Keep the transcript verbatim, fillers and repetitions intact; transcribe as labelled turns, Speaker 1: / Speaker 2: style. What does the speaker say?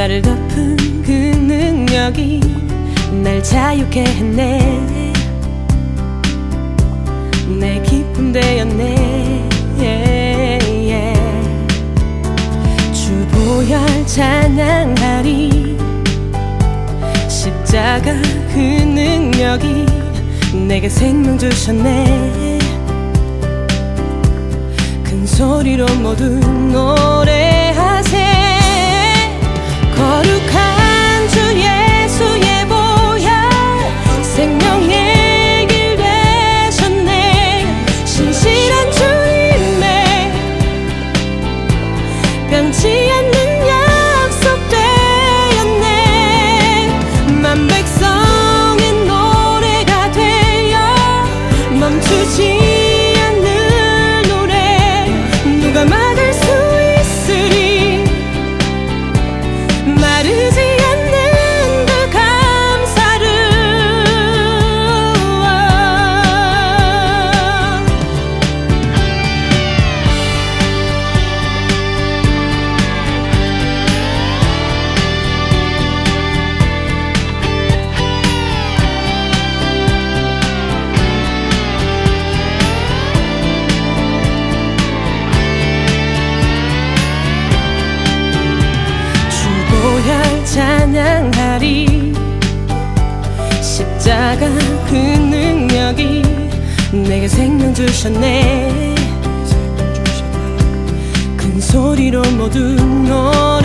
Speaker 1: 나를 덮은 그 능력이 날 자유케 했네. 내 기쁨 되었네. 주 보혈 찬양하리. 십자가 그 능력이 내게 생명 주셨네. 큰 소리로 모두 노래하세. 거룩한 주 예수의 보혈 생명의 길 되셨네. 신실한 주님의 변치 않는 약속 되었네. 만 백성의 노래가 되어 멈추지 않는 노래. 누가 막을 수 있으리. 마르지 않는 그 감사를. 주보혈 찬양하리. 십자가 그 능력이 내게 생명 주셨네. 큰 소리로 모두 노래